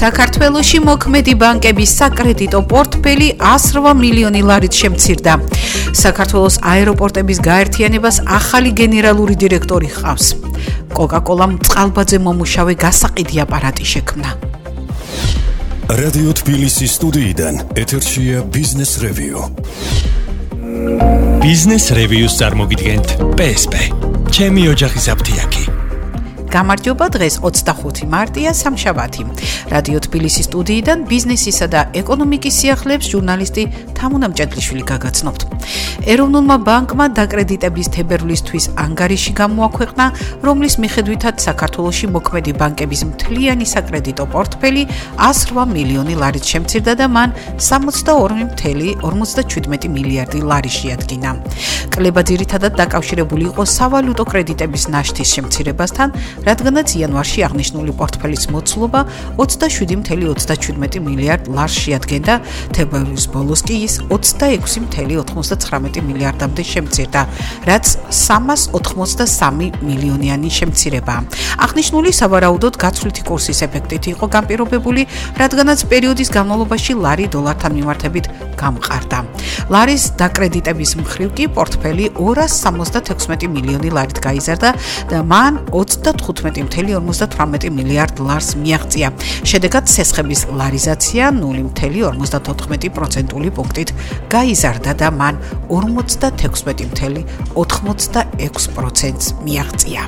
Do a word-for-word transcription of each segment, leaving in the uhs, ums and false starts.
საქართველოში მოქმედი ბანკების საკრედიტო პორტფელი ას რვა მილიონი ლარით შემცირდა. საქართველოს აეროპორტების გაერთიანებას ახალი გენერალური დირექტორი ჰყავს. კოკა-კოლამ წყალბადზე მომუშავე გასაყიდი აპარატი შექმნა. რადიო თბილისის სტუდიიდან ეთერშია ბიზნეს რევიუ. ბიზნეს რევიუს წარმოგიდგენთ პე ეს პე. ჩემი ოჯახის აფთიაქი. გამარჯობა, დღეს ოცდახუთი მარტია, სამშაბათი. რადიო თბილისის სტუდიიდან ბიზნესისა და ეკონომიკის სიახლეებს ჟურნალისტი თამუნამ ჭედლიშვილი გაგაცნობთ. ეროვნულმა ბანკმა დაკრედიტების თებერვლისთვის ანგარიში გამოაქვეყნა, რომლის მიხედვითაც საქართველოში მოქმედი ბანკების მთლიანი საკრედიტო პორტფელი ას რვა მილიონი ლარით შემცირდა და მან სამოცდაორი მცდარი ორმოცდაჩვიდმეტი მილიარდი ლარი შეადგინა. კლება ძირითადად დაკავშირებული იყო სავალუტო კრედიტების ნაშთის შემცირებასთან, რადგანაც იანვარში აღნიშნული პორტფელის მოცულობა ოცდაშვიდი მცდარი ოცდაჩვიდმეტი მილიარდ ლარს შეადგენდა, თებერვლის ბოლოს კი ის ოცდაექვსი მცდარი ოცდათვრამეტი მილიარდამდე შემცირდა, რაც სამას ოთხმოცდასამი მილიონიანი შემცირებაა. აღნიშნული სავარაუდოდ გაცვლითი კურსის ეფექტით იყო განპირობებული, რადგანაც პერიოდის განმავლობაში ლარი დოლართან მიმართებით გამყარდა. ლარის დაკრედიტების მხრივ კი პორტფელი ორას სამოცდათექვსმეტი მილიონი ლარით გაიზარდა და მან ოცდათხუთმეტი მცდარი ორმოცდათვრამეტი მილიარდ ლარს მიაღწია. შედეგად სესხების ლარიზაცია ნული მცდარი ორმოცდათოთხმეტი პროცენტული პუნქტით გაიზარდა და მან ორმოცდათექვსმეტი მცდარი ოთხმოცდაექვსი პროცენტს მიაღწია.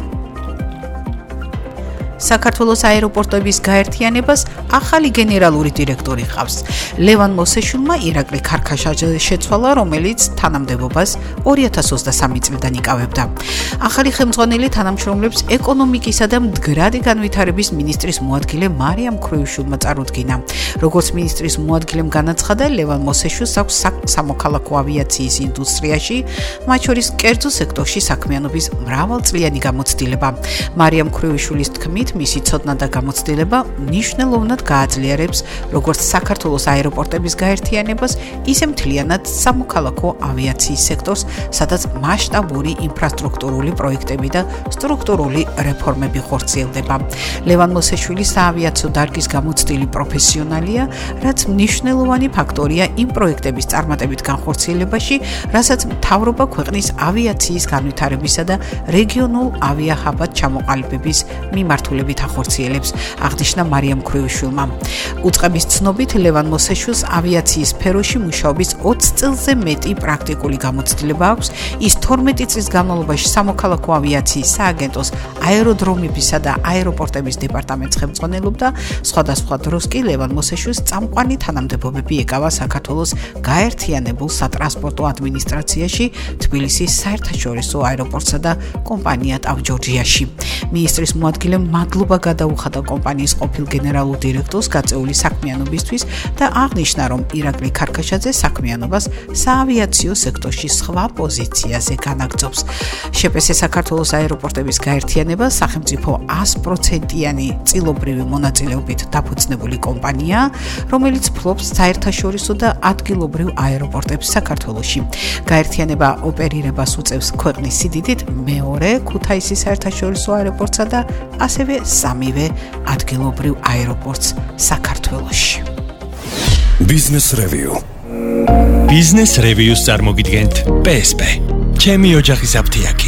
საქართველოს აეროპორტების გაერთიანებას ახალი გენერალური დირექტორი ჰყავს. ლევან მოსეშულმა ირაკლი ქარქაშაძე შეცვალა, რომელიც თანამდებობას ორი ათას ოცდასამი წლიდან იკავებდა. ახალი ხელმძღვანელი თანამშრომლებს ეკონომიკისა და მდგრადი განვითარების მინისტრის მოადგილე მარიამ ქრუიშვილმა წარუდგინა. როგორც მინისტრის მოადგილემ განაცხადა, ლევან მოსეშულს აქვს სამოქალაქო ავიაციის ინდუსტრიაში, მათ შორის კერძო სექტორში საქმიანობის მრავალწლიანი გამოცდილება. მარიამ ქრუიშვილის თქმით, მისი ცოდნა და გამოცდილება მნიშვნელოვნად გააძლიერებს როგორც საქართველოს აეროპორტების გაერთიანებას, ისე მთლიანად სამოქალაქო ავიაციის სექტორს, სადაც მასშტაბური ინფრასტრუქტურული პროექტები და სტრუქტურული რეფორმები ხორციელდება. ლევან მოსეშვილი საავიაციო დარგის გამოცდილი პროფესიონალია, რაც მნიშვნელოვანი ფაქტორია იმ პროექტების წარმატებით განხორციელებაში, რასაც მთავრობა ქვეყნის ავიაციის განვითარებისა და რეგიონულ ავიახაბად ჩამოყალიბების მიმართულებით ახორციელებს, აღნიშნა მარიამ ქრუიშვილმა. უწყების ცნობით, ლევან მოსეშვილს ავიაციის სფეროში მუშაობის ოცი წელზე მეტი პრაქტიკული გამოცდილება აქვს. ის თორმეტი წლის განმავლობაში სამოქალაქო ავიაციის სააგენტოს აეროდრომებისა და აეროპორტების დეპარტამენტს ხელმძღვანელობდა. სხვადასხვა დროს კი ლევან მოსეშვილს წამყვანი თანამდებობები ეკავა საქართველოს გაერთიანებულ სატრანსპორტო ადმინისტრაციაში, თბილისის საერთაშორისო აეროპორტსა და კომპანია ტავ-ჯორჯიაში. მინისტრის მოადგილემ მადლობა გადაუხადა კომპანიის ყოფილ გენერალურ დირექტორს გაწეული საქმიანობისთვის და აღნიშნა, რომ ირაკლი ქარქაშაძე საქმიანობას საავიაციო სექტორში სხვა პოზიციაზე განაგრძობს. შპს საქართველოს აეროპორტების გაერთიანება სახელმწიფო ას პროცენტიანი წილობრივი მონაწილეობით დაფუძნებული კომპანია, რომელიც ფლობს საერთაშორისო და ადგილობრივ აეროპორტებს საქართველოში. გაერთიანება ოპერირებას უწევს ქვეყნის სიდიდით მეორე ქუთაისის საერთაშორისო აეროპორტსა და ასევე სამივე ადგილობრივ აეროპორტს საქართველოში. ბიზნეს რევიუ. ბიზნეს რევიუს წარმოგიდგენთ პე ეს პე. ჩემი ოჯახის აფთიაქი.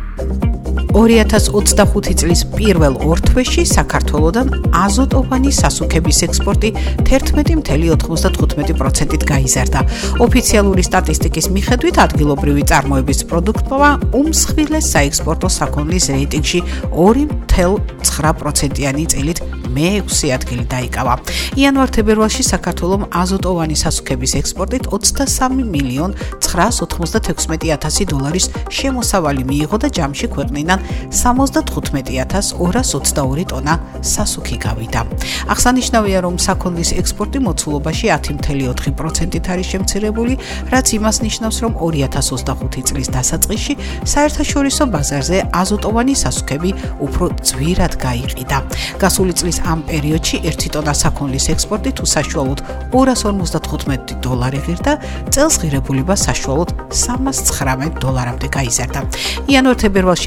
ორი ათას ოცდახუთი წლის პირველ ორ თვეში საქართველოდან აზოტოვანი სასუქების ექსპორტი თერთმეტი მცდარი ოთხმოცდათხუთმეტი პროცენტით გაიზარდა. ოფიციალური სტატისტიკის მიხედვით, ადგილობრივი წარმოების პროდუქტმა უმსხვილეს საექსპორტო საქონლის რეიტინგში ორი მცდარი ცხრა პროცენტიანი წილით მეექვსე ადგილი დაიკავა. იანვარ-თებერვალში საქართველომ აზოტოვანი სასუქების ექსპორტით ოცდასამი მილიონ ცხრაას ოთხმოცდათექვსმეტი ათასი დოლარის შემოსავალი მიიღო და ჯამში ქვეყნიდან სამოცდათხუთმეტი ათას ორას ოცდაორი ტონა სასუქი გავიდა. აღსანიშნავია, რომ საქონლის ექსპორტი მოცულობაში ათი მცდარი ოთხი პროცენტით არის შემცირებული, რაც იმას ნიშნავს, რომ ორი ათას ოცდახუთი წლის დასაწყისში საერთაშორისო ბაზარზე აზოტოვანი სასუქები უფრო ძვირად გაიყიდა. გასული წლის ამ პერიოდში ერთი ტონა საქონლის ექსპორტი თუ საშუალოდ ორას ორმოცდათხუთმეტი დოლარი ღირდა, წელს ღირებულება საშუალოდ სამას ცხრამეტ დოლარამდე გაიზარდა. იანვარ-თებერვალში აზოტოვანი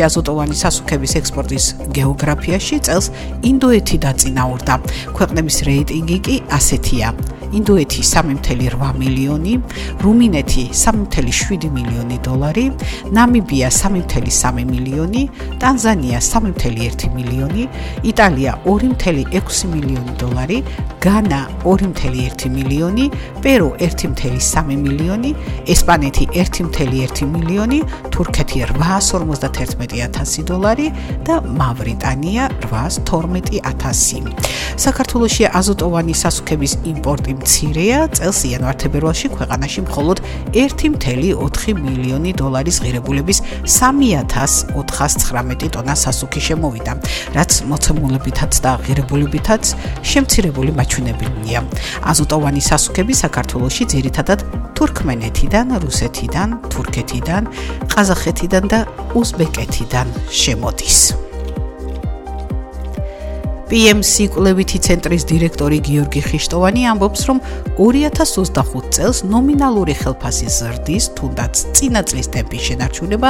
აზოტოვანი სასუქების ექსპორტის გეოგრაფიაში წელს ინდოეთი დაწინაურდა. ქვეყნების რეიტინგი კი ასეთია: ინდოეთი სამი ფაصლე რვა მილიონი, რუმინეთი სამი ფაصლე შვიდი მილიონი დოლარი, ნამიბია სამი ფაصლე სამი მილიონი, ტანზანია სამი ფაصლე ერთი მილიონი, იტალია ორი ფაصლე ექვსი მილიონი დოლარი, განა ორი ფაصლე ერთი მილიონი, პერუ ერთი ფაصლე სამი მილიონი, ესპანეთი ერთი ფაصლე ერთი მილიონი, თურქეთი რვაას ორმოცდაათი ათასი დოლარი და მავრიტანია რვაას თორმეტი ათასი. საქართველოში აზოტოვანი სასუქების იმპორტი მცირეა, წელს იანვარ-თებერვალში ქვეყანაში მხოლოდ ერთი ფაصლე ოთხი მილიონი დოლარის ღირებულების სამი ათას ოთხას ცხრამეტი ტონა სასუქი შემოვიდა, რაც მოცემულებითაც და ღირებულებითაც შემცირებული მაჩვენებელია. აზოტოვანი სასუქები საქართველოში ძირითადად თურქმენეთიდან, რუსეთიდან, თურქეთიდან, ყაზახეთიდან და უზბეკეთიდან შემოდის. პი ემ სი კვლევითი ცენტრის დირექტორი გიორგი ხიშტოვანი ამბობს, რომ ორი ათას ოცდახუთ წელს ნომინალური ხელფასის ზრდის, თუნდაც წინა წლის ტემპის შენარჩუნება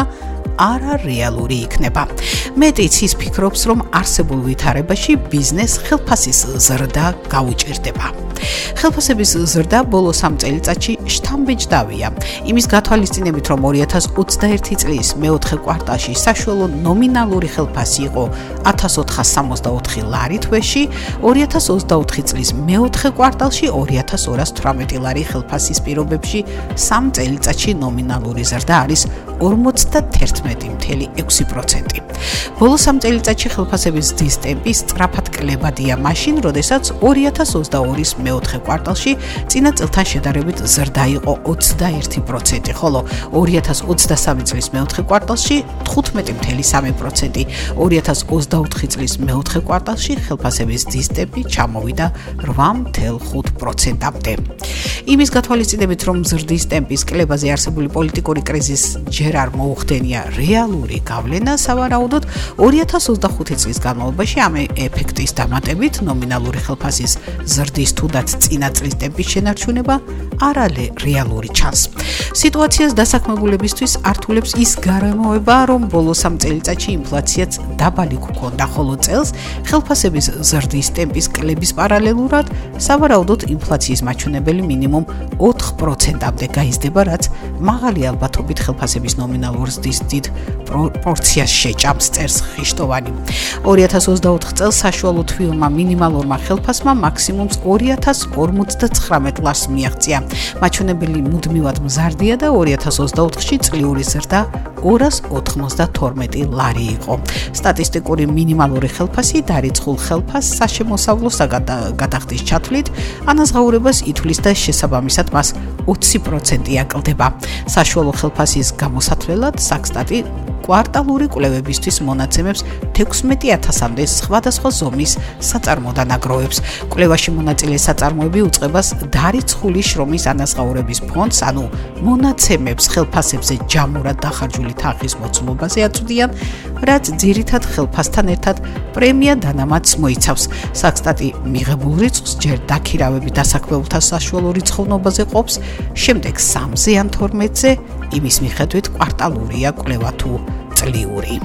არარეალური იქნება. მეტიც ის ფიქრობს, რომ არსებულ ვითარებაში ბიზნეს ხელფასის ზრდა გაუჭირდება. ხელფასების ზრდა ბოლო სამ წელიწადში შთამბეჭდავია. იმის გათვალისწინებით, რომ ორი ათას ოცდაერთი წლის მეოთხე კვარტალში საშუალო ნომინალური ხელფასი იყო ათას ოთხას სამოცდაოთხი ლარი თვეში, ორი ათას ოცდაოთხი წლის მეოთხე კვარტალში ორი ათას ორას თვრამეტი ლარი ხელფასის პირობებში სამ წელიწადში ნომინალური ზრდა არის ორმოცდათერთმეტი ფაصლე ექვსი პროცენტი. ბოლო სამ წელიწადში ხელფასების ზრდის ტემპი სწრაფად კლებადია მაშინ, როდესაც ორი ათას ოცდაორის მეოთხე კვარტალში წინა წელთან შედარებით ზრდა იყო ოცდაერთი პროცენტი, ხოლო ორი ათას ოცდასამი წლის მეოთხე კვარტალში თხუთმეტი ფაصლე სამი პროცენტი, ორი ათას ოცდაოთხი წლის მეოთხე კვარტალში ხელფასების ზრდის ტემპი ჩამოვიდა რვა ფაصლე ხუთ პროცენტამდე. იმის გათვალისწინებით, რომ ზრდის ტემპის კლებაზე არსებული პოლიტიკური კრიზისი ჯერ არ მოუხდენია რეალური გავლენა, სავარაუდოდ ორი ათას ოცდახუთი წლის განმავლობაში ამ ეფექტის დამატებით ნომინალური ხელფასის ზრდის თუნდაც წინა წლის ტემპის შენარჩუნება არარეალური ჩანს. სიტუაციას დასაქმებულებისთვის ართულებს ის გარემოება, რომ ბოლო სამ წელიწადში ინფლაციაც დაბალი გქონდა, ხოლო წელს ხელფასების ზრდის ტემპის კლების პარალელურად სავარაუდოდ ინფლაციის მაჩვენებელი მინიმუმ ოთხ პროცენტამდე გაიზრდება, რაც მაღალი ალბათობით ხელფასების ნომინალურ ზრდის დიდ პროპორციას შეჭამს, წერს ხიშტოვანი. ორი ათას ოცდაოთხ წელს საშუალო თბილმა მინიმალურმა ხელფასმა მაქსიმუმს ორი ათას ორმოცდაცხრამეტ ლარს მიაღწია. მაჩვენებელი მუდმივად მზარდია და ორი ათას ოცდაოთხში წლიური ზრდა ორას ოთხმოცდათორმეტი ლარი იყო. სტატისტიკური მინიმალური ხელფასი დარიცხულ ხელფასს საშემოსავლო გადახდის ჩათვლით ანაზღაურებას ითვლის და შესაბამისად მას ოცი პროცენტი აკლდება. საშუალო ხელფასის გამოსათვლელად საქსტატი კვარტალური კვლევებისთვის მონაცემებს თექვსმეტი ათასამდე სხვადასხვა ზომის საწარმოდან აგროვებს. კვლევაში მონაწილე საწარმოები უწყებას დარიცხული შრომის ანაზღაურების ფონდს, ანუ მონაცემებს ხელფასებზე ჯამურად დახარჯული თანხის მოცულობაზე აწვდიან, რაც ძირითად ხელფასთან ერთად პრემია დანამატს მოიცავს. საქსტატი მიღებულ რიცხვს ჯერ დაქირავები დასაქმებულთა საშუალო რიცხოვნობაზე ყოფს, შემდეგ სამზე ან თორმეტზე, იმის მიხედვით კვარტალურია კვლევა თუ წლიური.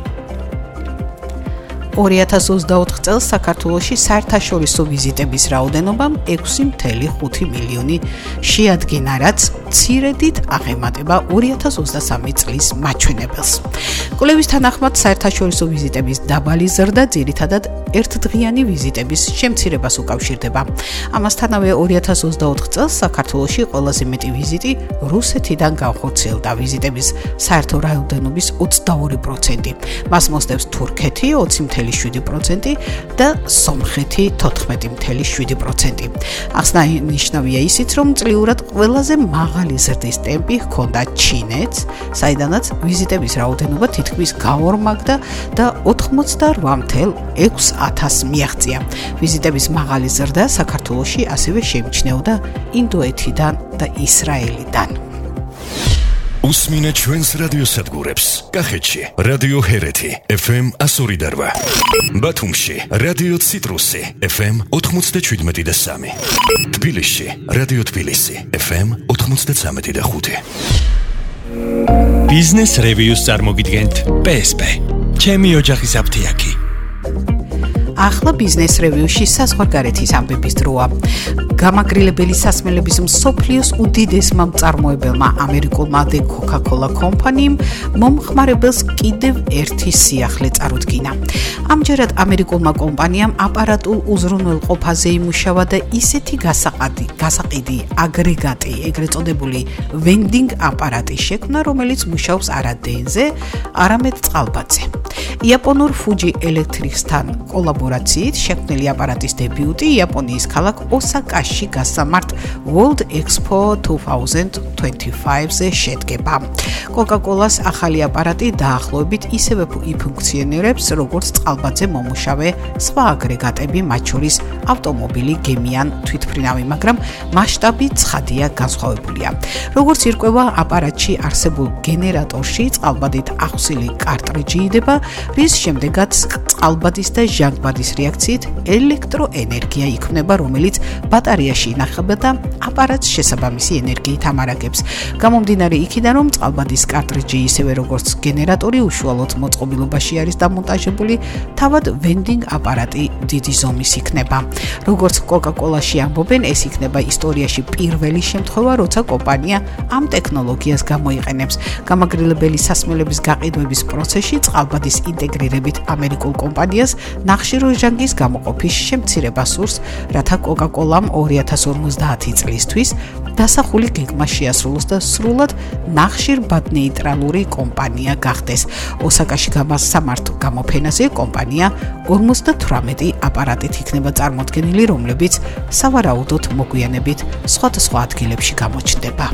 ორი ათას ოცდაოთხ წელს საქართველოში საერთაშორისო ვიზიტების რაოდენობამ ექვსი ფაصლე ხუთი მილიონი შეადგინა, რაც მცირედით აღემატება ორი ათას ოცდასამი წლის მაჩვენებელს. კვლევის თანახმად საერთაშორისო ვიზიტების დაბალი ზრდა ძირითადად ერთდღიანი ვიზიტების შემცირებას უკავშირდება. ამასთანავე ორი ათას ოცდაოთხ წელს საქართველოში ყველაზე მეტი ვიზიტი რუსეთიდან განხორციელდა, ვიზიტების საერთო რაოდენობის ოცდაორი პროცენტი. მას მოსდევს თურქეთი ოცი ფაصლე შვიდი პროცენტი და სომხეთი თოთხმეტი ფაصლე შვიდი პროცენტი. აღსანიშნავია ისიც, რომ წლიურად ყველაზე მაღალი ზრდის ტემპი ჰქონდა ჩინეთს, საიდანაც ვიზიტების რაოდენობა თითქმის გაორმაგდა და ოთხმოცდარვა ფაصლე ექვს ათასს მიაღწია. ვიზიტების მაღალი ზრდა საქართველოში ასევე შეიმჩნეოდა ინდოეთიდან და ისრაელიდან. უსმინე ჩვენს რადიოსადგურებს. კახეთში რადიო ჰერეთი ეფ ემ ასორი და რვა, ბათუმში რადიო ციტრუსი ეფ ემ ოთხმოცდაჩვიდმეტი და სამი, თბილისში რადიო თბილისი ეფ ემ ოთხმოცდაცამეტი და ხუთი. ბიზნეს რევიუს წარმოგიდგენთ პე ეს პე. ჩემი ოჯახის აფთიაქი. ახლა ბიზნეს რევიუში საზღვარგარეთის ამბების დროა. გამაგრილებელი სასმელების მსოფლიოს უდიდესმა მწარმოებელმა ამერიკულმა The Coca-Cola კომპანიამ მომხმარებელს კიდევ ერთი სიახლე წარუდგინა. ამჯერად ამერიკულმა კომპანიამ აპარატულ უზრუნველყოფაზე იმუშავა და ისეთი გასაყიდი, გასაყიდი აგრეგატი, ეგრეთ წოდებული vending აპარატი შექმნა, რომელიც მუშაობს არა დენზე, არამედ წყალბადზე. იაპონურ Fuji Electric-თან კოლაბორაციით შექმნილი აპარატის დებიუტი იაპონიის ქალაქ ოსაკაში გასამართ World Expo twenty twenty-five-ზე შედგება. Coca-Cola-ს ახალი აპარატი დაახლოებით ისევე იფუნქციონირებს, როგორც წყალბადზე მომუშავე სხვა აგრეგატები, მათ შორის ავტომობილი, გემი ან თვითმფრინავი, მაგრამ მასშტაბი ცხადია, განსხვავებულია. როგორც ირკვევა, აპარატში არსებულ გენერატორში წყალბადით ახსილი კარტრიჯი იდება, რის შემდეგაც წყალბადის და ჟანგბადის რეაქციით ელექტროენერგია იქმნება, რომელიც ბატარეაში ინახება და აპარატს შესაბამისი ენერგიით ამარაგებს. გამომდინარე იქიდან, რომ წყალბადის კარტრიჯი ისევე როგორც გენერატორი უშუალოდ მოწყობილობაში არის დამონტაჟებული, თავად vending აპარატი დიდი ზომის იქნება. როგორც Coca-Cola-ში ამბობენ, ეს იქნება ისტორიაში პირველი შემთხვევა, როცა კომპანია ამ ტექნოლოგიას გამოიყენებს. გამაგრილებელი სასმელების გაყიდვების პროცესში წყალბადის ინტეგრირებით ამერიკულ კომპანიას ნახშირორჟანგის გამოყოფის შემცირება სურს, რათა Coca-Cola-მ two thousand fifty წლისთვის დასახული გეგმა შეასრულოს და სრულად ნახშირბადნეიტრალური კომპანია გახდეს. ოსაკაში გამასამართ გამოფენაზე კომპანია forty-eight აპარატით იქნება წარმოდგენილი, რომლებიც სავარაუდოდ მოგვიანებით სხვადასხვა ადგილებში გამოჩნდება.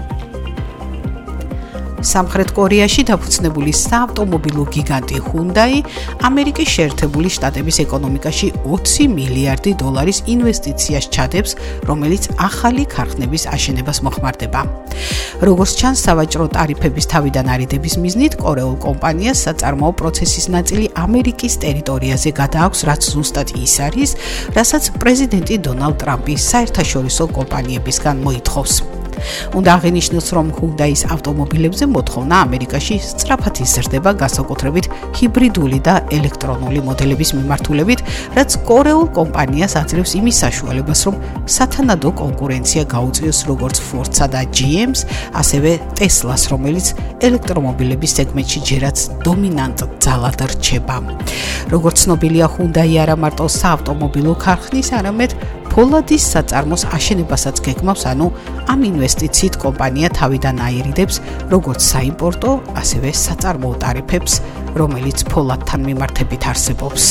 სამხრეთ კორეაში დაფუძნებული საავტომობილო გიგანტი Hyundai ამერიკის შეერთებული შტატების ეკონომიკაში twenty მილიარდი დოლარის ინვესტიციას ჩადებს, რომელიც ახალი ქარხნების აშენებას მოხმარდება. როგორც ჩანს, სავაჭრო ტარიფების თავიდან არიდების მიზნით კორეულ კომპანიას საწარმოო პროცესის ნაწილი ამერიკის ტერიტორიაზე გადააქვს, რაც ზუსტად ის არის, რასაც პრეზიდენტი დონალდ ტრამპი საერთაშორისო კომპანიებისგან მოითხოვს. უნდა აღინიშნოს, რომ Hyundai-ის ავტომობილებზე მოთხოვნა ამერიკაში სწრაფად იზრდება, განსაკუთრებით ჰიბრიდული და ელექტრონული მოდელების მიმართულებით, რაც კორეულ კომპანიას აძლევს იმის საშუალებას, რომ სათანადო კონკურენცია გაუწიოს როგორც Ford-სა და G M-ს, ასევე Tesla-ს, რომელიც ელექტრომობილების სეგმენტში ჯერაც დომინანტ ძალად რჩება. როგორც ცნობილია, Hyundai არა მარტო საავტომობილო ქარხნის, არამედ ფოლადის საწარმოს აშენებასაც გეგმავს, ანუ ამ ინვესტიციით კომპანია თავიდან აირიდებს როგორც საიმპორტო, ასევე საწარმოო ტარიფებს, რომელიც ფოლადთან მიმართებით არსებობს.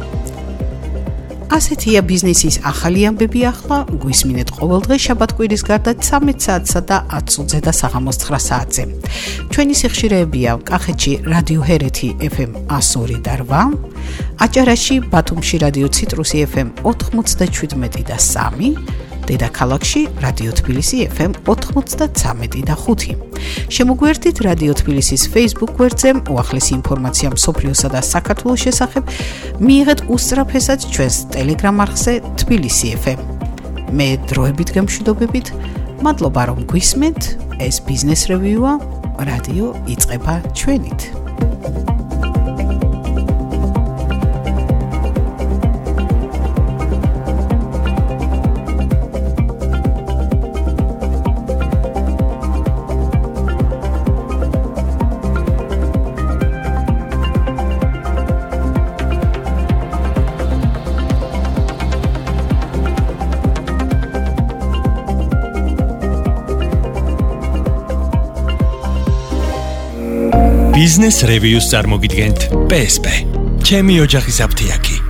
ასეთია ბიზნესის ახალი ამბები ახლა, გვისმინეთ ყოველდღე შაბათ-კვირის გარდა thirteen საათსა და ten წუთზე და საღამოს nine საათზე. ჩვენი სიხშირეებია კახეთში რადიო ჰერეთი F M one oh two და eight, აჭარაში ბათუმში რადიო ციტრუსი F M ninety-seven და three, დედაქალაქში რადიო თბილისი F M ninety-three და five. შემოგვერთით რადიო თბილისის Facebook გვერდზე უახლესი ინფორმაცია მსოფლიოსა და საქართველოს შესახებ, მიიღეთ უსწრაფესად ჩვენს Telegram არხზე თბილისი F M. მე დროებით გემშვიდობებით, მადლობა რომ გვისმენთ, ეს ბიზნეს რევიუა, რადიო იწყება ჩვენით. ბიზნეს რევიუს წარმოგიდგენთ პ ეს პ. ჩემი ოჯახის აფთიაქი.